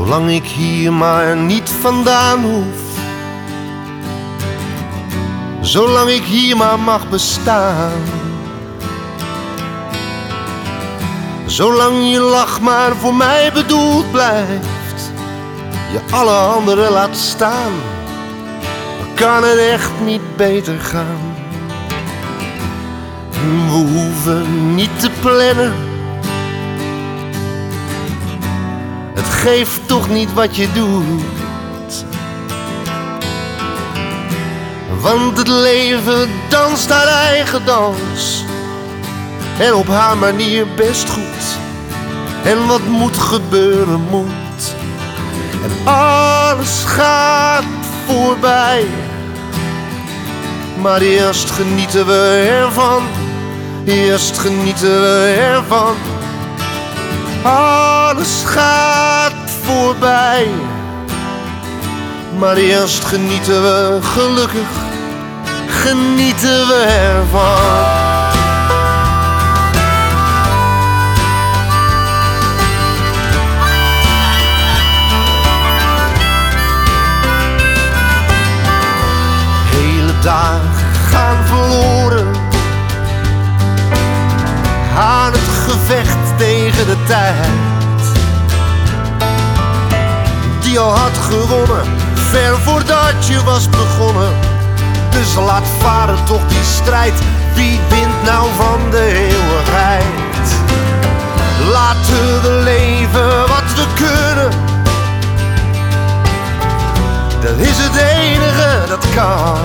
zolang ik hier maar niet vandaan hoef. Zolang ik hier maar mag bestaan. Zolang je lach maar voor mij bedoeld blijft. Je alle anderen laat staan. Dan kan het echt niet beter gaan. We hoeven niet te plannen. Het geeft toch niet wat je doet. Want het leven danst haar eigen dans. En op haar manier best goed. En wat moet gebeuren moet. En alles gaat voorbij. Maar eerst genieten we ervan. Eerst genieten we ervan. Alles gaat voorbij. Maar eerst genieten we gelukkig. Genieten we ervan. Dagen gaan verloren aan het gevecht tegen de tijd, die al had gewonnen ver voordat je was begonnen. Dus laat varen toch die strijd. Wie wint nou van de eeuwigheid? Laten we leven wat we kunnen. Dat is het enige dat kan.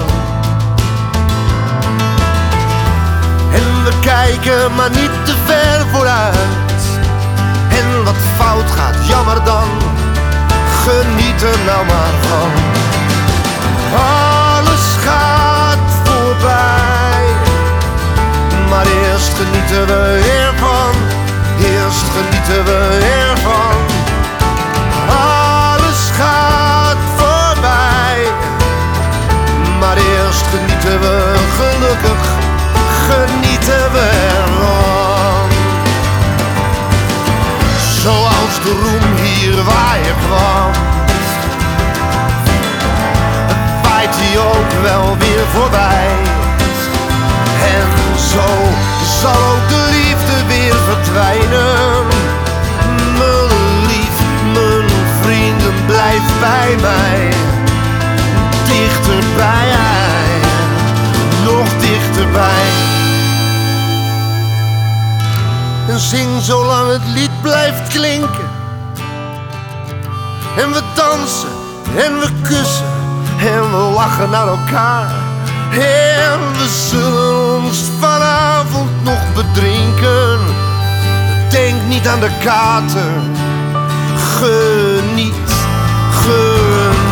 En we kijken maar niet te ver vooruit. En wat fout gaat, jammer dan. Geniet er nou maar van. Alles gaat voorbij. Maar eerst genieten we ervan. Eerst genieten we ervan. Alles gaat voorbij. Maar eerst genieten we gelukkig. Genieten we ervan. Zoals de roem hier waar je kwam, waait die ook wel weer voorbij. En zo zal ook de liefde weer verdwijnen. Mijn lief, mijn vrienden, blijf bij mij. Dichterbij, nog dichterbij. En zing zolang het lied blijft klinken. En we dansen en we kussen en we lachen naar elkaar. En we zullen ons vanavond nog bedrinken. Denk niet aan de kater. Geniet, geniet.